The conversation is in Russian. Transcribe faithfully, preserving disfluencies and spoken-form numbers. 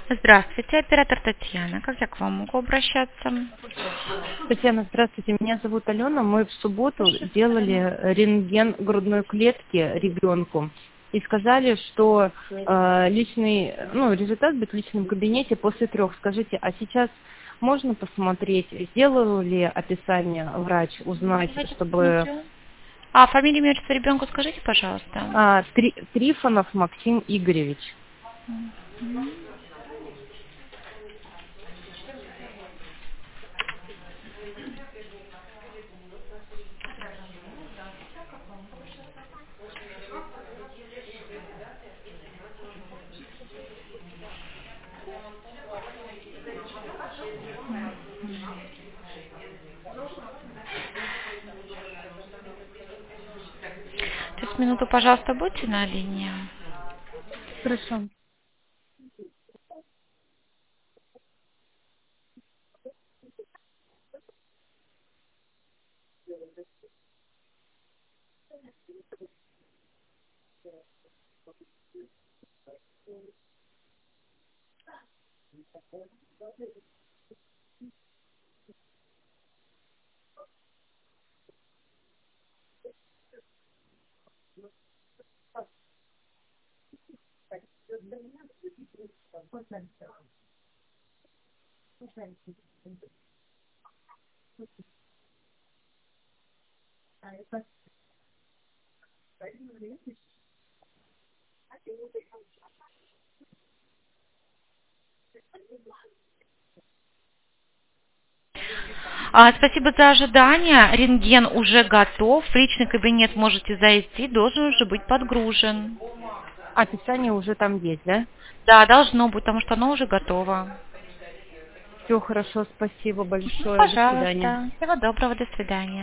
Здравствуйте, оператор Татьяна. Как я к вам могу обращаться? Татьяна, здравствуйте. Меня зовут Алена. Мы в субботу делали рентген грудной клетки ребенку и сказали, что э, личный, ну, результат будет в личном кабинете после трех. Скажите, а сейчас можно посмотреть, сделал ли описание врач, узнать, Давайте чтобы посмотрю. А фамилию, имя, отчество ребенку скажите, пожалуйста. а, Три- Трифонов Максим Игоревич. Мгм. То есть минуту, пожалуйста, будьте на линии. Хорошо. А, спасибо за ожидание. Рентген уже готов. В личный кабинет можете зайти. Должен уже быть подгружен. Описание уже там есть, да? Да, должно быть, потому что оно уже готово. Все хорошо, спасибо Мгм, большое. До свидания. пожалуйста. Всего доброго. До свидания.